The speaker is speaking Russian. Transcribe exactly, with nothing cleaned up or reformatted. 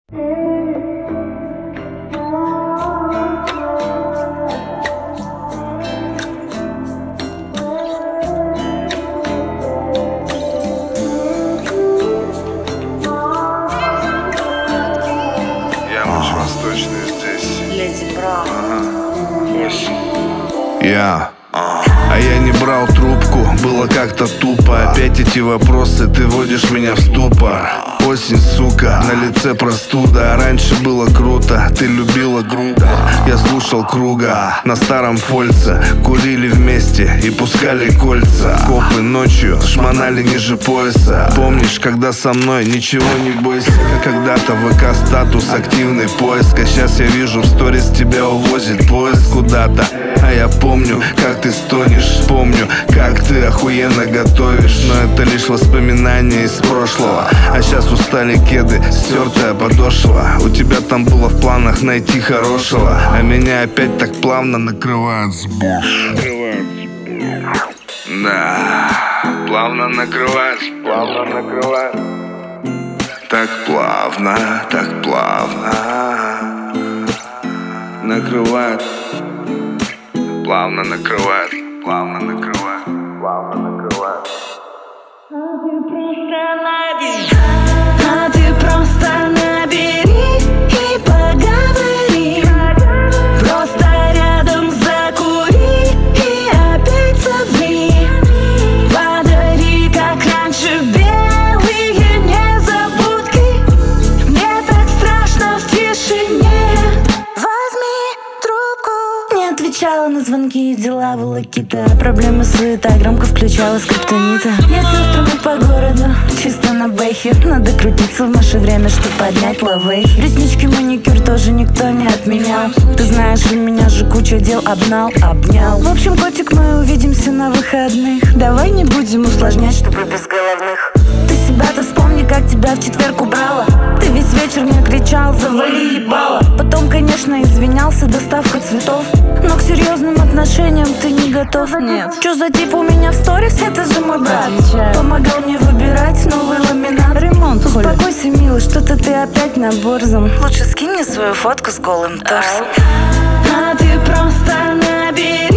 Восточный здесь. Леди Браун. Ага. Осень. Я А я не брал трубку, было как-то тупо. Опять эти вопросы, ты вводишь меня в ступор. Осень, сука, на лице простуда. Раньше было круто, ты любила грубо. Я слушал Круга на старом фольце. Курили вместе и пускали кольца. Копы ночью шмонали ниже пояса. Помнишь, когда со мной ничего не бойся. Когда-то ВК статус активный поиск. А сейчас я вижу в сторис тебя увозит поезд куда-то. А я помню, как ты стонешь. Помню, как ты охуенно готовишь. Но это лишь воспоминания из прошлого. А сейчас устали кеды, стертая подошва. У тебя там было в планах найти хорошего. А меня опять так плавно накрывает сбош. Да, плавно накрывает, плавно накрывает. Так плавно, так плавно накрывает. Плавно накрывает, плавно накрывает, плавно накрывает. А ты просто набери и поговори. Просто рядом закури и опять соври. Подари, как раньше, белые незабудки. Мне так страшно в тишине. Возьми трубку. Не отвечала на звонки, дела волокита. Проблемы, суета, громко включала скриптонита. Я с сестрами по городу, чисто на бэхе. Надо крутиться в наше время, чтобы поднять лавей. Реснички, маникюр тоже никто не отменял. Ты знаешь, у меня же куча дел, обнал, обнял. В общем, котик, мы увидимся на выходных. Давай не будем усложнять, чтобы без головных. Ты себя-то вспомни, как тебя в четверг убрала. Ты весь вечер мне кричал, завали ебало. Потом, конечно, извинялся, доставка цветов. Но к серьезным отношениям ты не готов. Нет. Чё за тип у меня в сторис? Это же мой брат. Отвечаю. Помогал мне выбирать новый ламинат. Ремонт. Успокойся, милый, что-то ты опять на борзом. Лучше скинь мне свою фотку с голым торсом. А ты просто набери